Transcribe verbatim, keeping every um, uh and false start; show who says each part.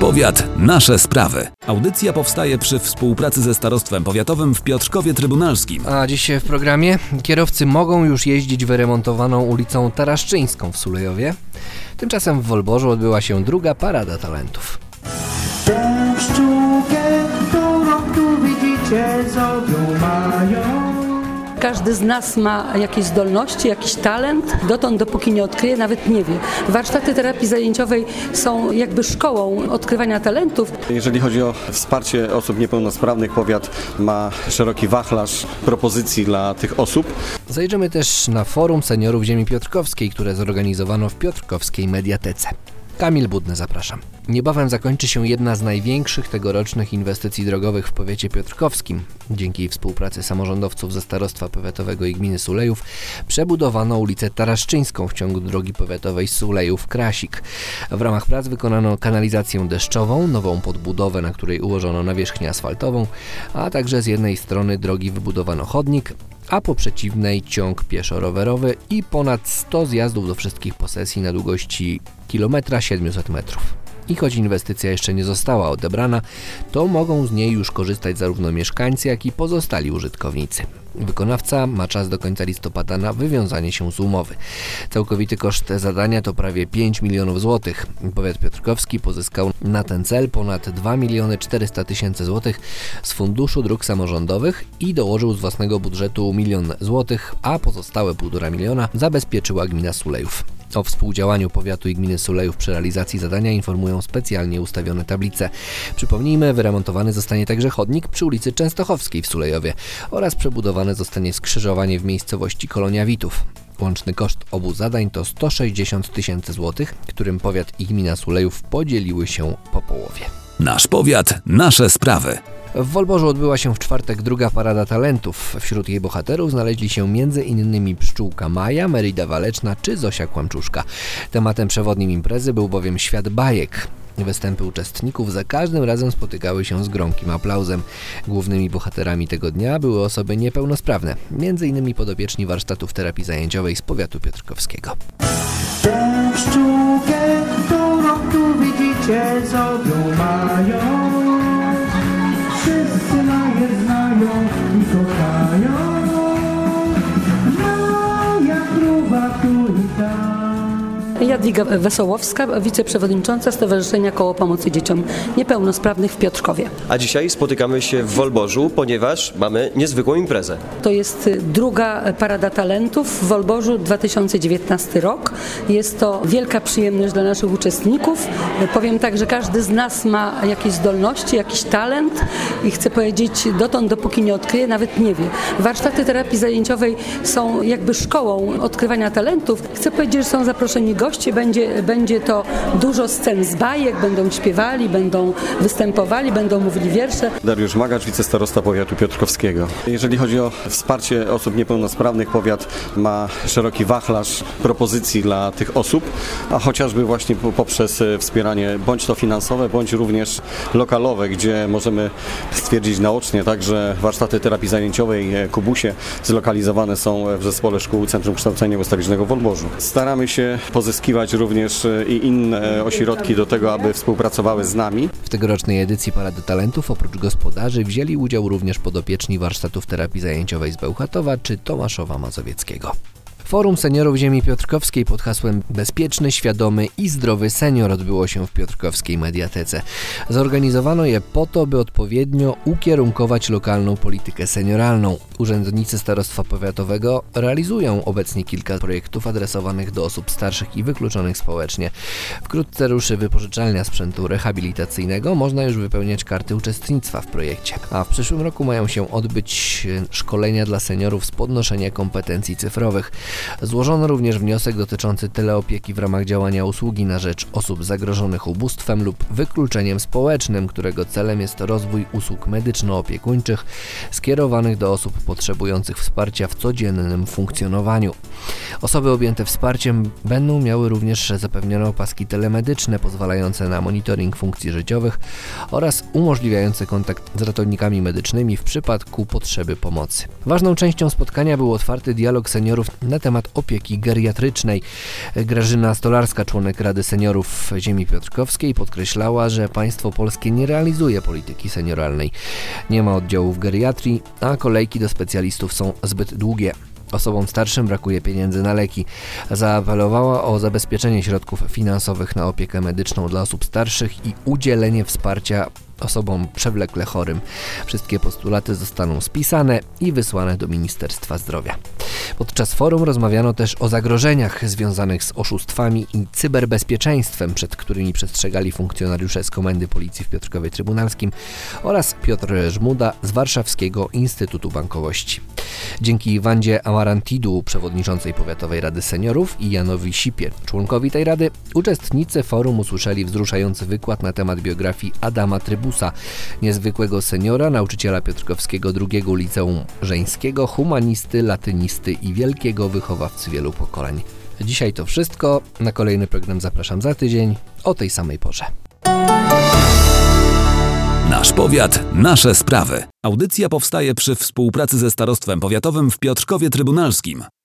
Speaker 1: powiat, nasze sprawy. Audycja powstaje przy współpracy ze Starostwem Powiatowym w Piotrkowie Trybunalskim.
Speaker 2: A dziś w programie kierowcy mogą już jeździć wyremontowaną ulicą Taraszczyńską w Sulejowie. Tymczasem w Wolborzu odbyła się druga Parada Talentów.
Speaker 3: Tę pszczółkę, którą tu widzicie, zobią mają.
Speaker 4: Każdy z nas ma jakieś zdolności, jakiś talent, dotąd dopóki nie odkryje, nawet nie wie. Warsztaty terapii zajęciowej są jakby szkołą odkrywania talentów.
Speaker 5: Jeżeli chodzi o wsparcie osób niepełnosprawnych, powiat ma szeroki wachlarz propozycji dla tych osób.
Speaker 2: Zajrzymy też na Forum Seniorów Ziemi Piotrkowskiej, które zorganizowano w Piotrkowskiej Mediatece. Kamil Budny, zapraszam. Niebawem zakończy się jedna z największych tegorocznych inwestycji drogowych w powiecie piotrkowskim. Dzięki współpracy samorządowców ze Starostwa Powiatowego i Gminy Sulejów przebudowano ulicę Taraszczyńską w ciągu drogi powiatowej Sulejów-Krasik. W ramach prac wykonano kanalizację deszczową, nową podbudowę, na której ułożono nawierzchnię asfaltową, a także z jednej strony drogi wybudowano chodnik, a po przeciwnej ciąg pieszo-rowerowy i ponad sto zjazdów do wszystkich posesji na długości kilometra siedemset metrów. I choć inwestycja jeszcze nie została odebrana, to mogą z niej już korzystać zarówno mieszkańcy, jak i pozostali użytkownicy. Wykonawca ma czas do końca listopada na wywiązanie się z umowy. Całkowity koszt zadania to prawie pięć milionów złotych. Powiat piotrkowski pozyskał na ten cel ponad dwa miliony czterysta tysięcy złotych z Funduszu Dróg Samorządowych i dołożył z własnego budżetu milion złotych, a pozostałe półtora miliona zabezpieczyła gmina Sulejów. O współdziałaniu powiatu i gminy Sulejów przy realizacji zadania informują specjalnie ustawione tablice. Przypomnijmy, wyremontowany zostanie także chodnik przy ulicy Częstochowskiej w Sulejowie oraz przebudowane zostanie skrzyżowanie w miejscowości Kolonia Witów. Łączny koszt obu zadań to sto sześćdziesiąt tysięcy złotych, którym powiat i gmina Sulejów podzieliły się po połowie.
Speaker 1: Nasz powiat, nasze sprawy.
Speaker 2: W Wolborzu odbyła się w czwartek druga Parada Talentów. Wśród jej bohaterów znaleźli się między innymi Pszczółka Maja, Merida Waleczna czy Zosia Kłamczuszka. Tematem przewodnim imprezy był bowiem świat bajek. Występy uczestników za każdym razem spotykały się z gromkim aplauzem. Głównymi bohaterami tego dnia były osoby niepełnosprawne, między innymi podopieczni warsztatów terapii zajęciowej z powiatu piotrkowskiego.
Speaker 3: Tę pszczółkę, którą tu widzicie, zobią mają. Wszyscy Maję znają i kochają. Maja gruba tu i tam.
Speaker 4: Jadwiga Wesołowska, wiceprzewodnicząca Stowarzyszenia Koło Pomocy Dzieciom Niepełnosprawnych w Piotrkowie.
Speaker 6: A dzisiaj spotykamy się w Wolborzu, ponieważ mamy niezwykłą imprezę.
Speaker 4: To jest druga Parada Talentów w Wolborzu dwa tysiące dziewiętnasty rok. Jest to wielka przyjemność dla naszych uczestników. Powiem tak, że każdy z nas ma jakieś zdolności, jakiś talent i chcę powiedzieć, dotąd dopóki nie odkryje, nawet nie wie. Warsztaty terapii zajęciowej są jakby szkołą odkrywania talentów. Chcę powiedzieć, że są zaproszeni goście. Będzie, będzie to dużo scen z bajek, będą śpiewali, będą występowali, będą mówili wiersze.
Speaker 5: Dariusz Magacz, wicestarosta powiatu piotrkowskiego. Jeżeli chodzi o wsparcie osób niepełnosprawnych, powiat ma szeroki wachlarz propozycji dla tych osób, a chociażby właśnie poprzez wspieranie bądź to finansowe, bądź również lokalowe, gdzie możemy stwierdzić naocznie, tak, że warsztaty terapii zajęciowej Kubusie zlokalizowane są w zespole szkół Centrum Kształcenia Ustawicznego w Wolborzu. Staramy się pozyskiwać również i inne ośrodki do tego, aby współpracowały z nami.
Speaker 2: W tegorocznej edycji Parady Talentów oprócz gospodarzy wzięli udział również podopieczni warsztatów terapii zajęciowej z Bełchatowa czy Tomaszowa Mazowieckiego. Forum Seniorów Ziemi Piotrkowskiej pod hasłem Bezpieczny, Świadomy i Zdrowy Senior odbyło się w Piotrkowskiej Mediatece. Zorganizowano je po to, by odpowiednio ukierunkować lokalną politykę senioralną. Urzędnicy Starostwa Powiatowego realizują obecnie kilka projektów adresowanych do osób starszych i wykluczonych społecznie. Wkrótce ruszy wypożyczalnia sprzętu rehabilitacyjnego, można już wypełniać karty uczestnictwa w projekcie. A w przyszłym roku mają się odbyć szkolenia dla seniorów z podnoszenia kompetencji cyfrowych. Złożono również wniosek dotyczący teleopieki w ramach działania usługi na rzecz osób zagrożonych ubóstwem lub wykluczeniem społecznym, którego celem jest rozwój usług medyczno-opiekuńczych skierowanych do osób potrzebujących wsparcia w codziennym funkcjonowaniu. Osoby objęte wsparciem będą miały również zapewnione opaski telemedyczne pozwalające na monitoring funkcji życiowych oraz umożliwiające kontakt z ratownikami medycznymi w przypadku potrzeby pomocy. Ważną częścią spotkania był otwarty dialog seniorów na temat opieki geriatrycznej. Grażyna Stolarska, członek Rady Seniorów Ziemi Piotrkowskiej, podkreślała, że państwo polskie nie realizuje polityki senioralnej. Nie ma oddziałów geriatrii, a kolejki do specjalistów są zbyt długie. Osobom starszym brakuje pieniędzy na leki. Zaapelowała o zabezpieczenie środków finansowych na opiekę medyczną dla osób starszych i udzielenie wsparcia osobom przewlekle chorym. Wszystkie postulaty zostaną spisane i wysłane do Ministerstwa Zdrowia. Podczas forum rozmawiano też o zagrożeniach związanych z oszustwami i cyberbezpieczeństwem, przed którymi przestrzegali funkcjonariusze z Komendy Policji w Piotrkowie Trybunalskim oraz Piotr Żmuda z Warszawskiego Instytutu Bankowości. Dzięki Wandzie Amarantidu, przewodniczącej Powiatowej Rady Seniorów, i Janowi Sipie, członkowi tej rady, uczestnicy forum usłyszeli wzruszający wykład na temat biografii Adama Trybusa, niezwykłego seniora, nauczyciela piotrkowskiego drugiego Liceum Żeńskiego, humanisty, latynisty i wielkiego wychowawcy wielu pokoleń. Dzisiaj to wszystko. Na kolejny program zapraszam za tydzień o tej samej porze.
Speaker 1: Nasz powiat, nasze sprawy. Audycja powstaje przy współpracy ze Starostwem Powiatowym w Piotrkowie Trybunalskim.